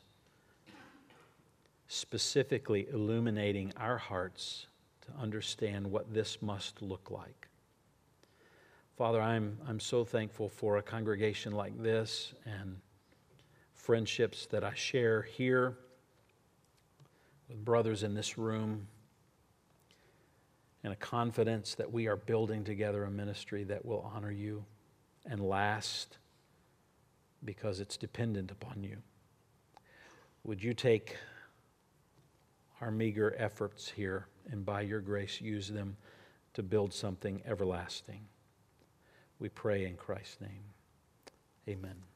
A: specifically illuminating our hearts to understand what this must look like. Father, I'm, I'm so thankful for a congregation like this and friendships that I share here with brothers in this room, and a confidence that we are building together a ministry that will honor you and last because it's dependent upon you. Would you take our meager efforts here and by your grace use them to build something everlasting? We pray in Christ's name. Amen.